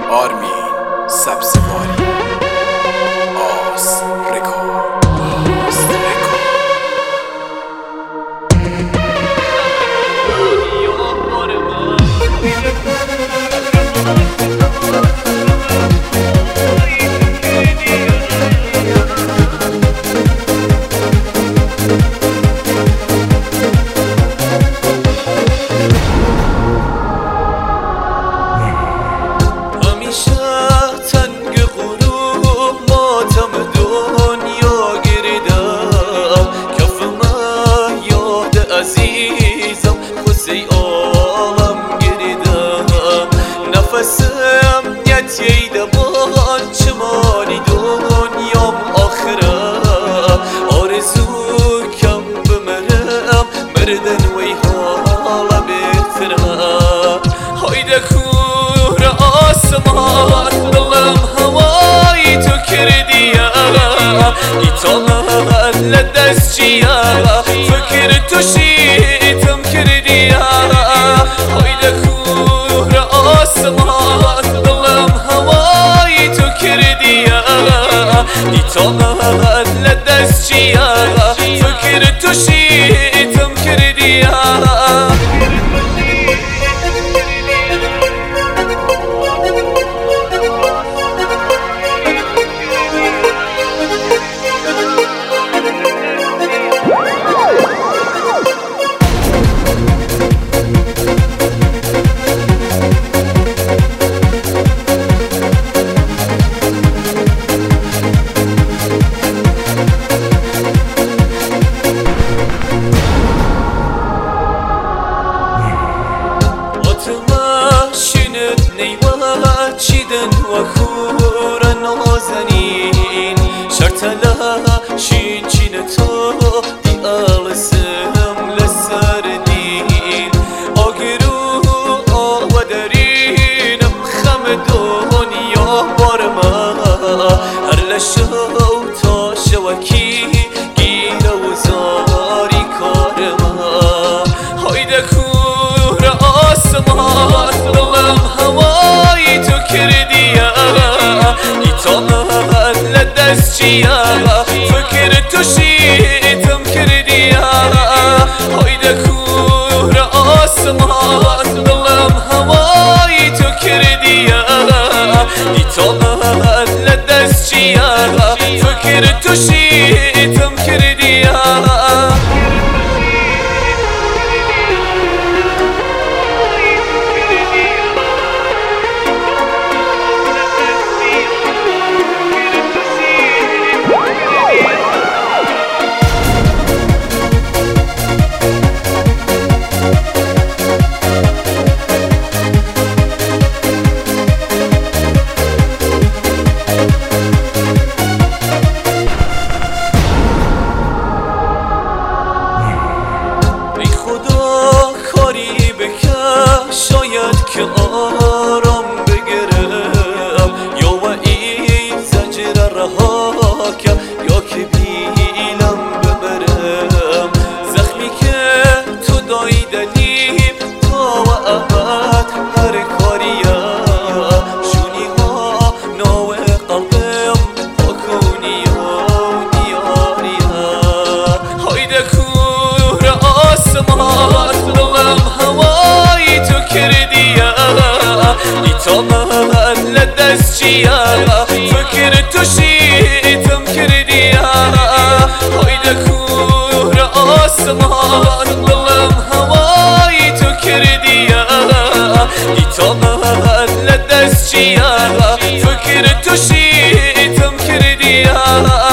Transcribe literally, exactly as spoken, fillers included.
آرمین سبزواری آس رکورد آس رکورد عزیزم خوزی عالم گریدم نفسم نتیه دبان چمانی دنیام آخره آرزو کم بمرم مردن وی حالا بهتره هایده کور آسمان دلم هوای تو کردیه ایتالت لدست چیه فکر تو شیتم کردیه هایده کور آسمان دلم هوای تو کردیه ایتالت لدست چیه فکر تو شیتم کردیه چیدن و خور نازنین شرطلا شین چین تو دی آلسم لسر دین آگرو آو درینم خم دنیا بارما هر لشو تا شوکی گیر و زاری کارما هایده کور آسمان دلم هوای تو کردیه ایتالت لدست چیه فکر تو شیتم کردیه هایده کور آسمان دلم هوای تو کردیه ایتالت لدست چیه فکر تو شیتم کردیه شاید که آرام بگرم یا و این زجر رها کم یا که بیلم ببرم زخمی که تو دایی دلیم تا و ابد هر کاریم شونی ها ناوه قلبم پاکونی و دیاریم هایده کور آسمان دلم هوای تو کردیه ایتالت لدست چیه فکر تو شیتم کردیه هایده کور آسمان دلم هوای تو کردیه ایتالت لدست چیه فکر تو شیتم کردیه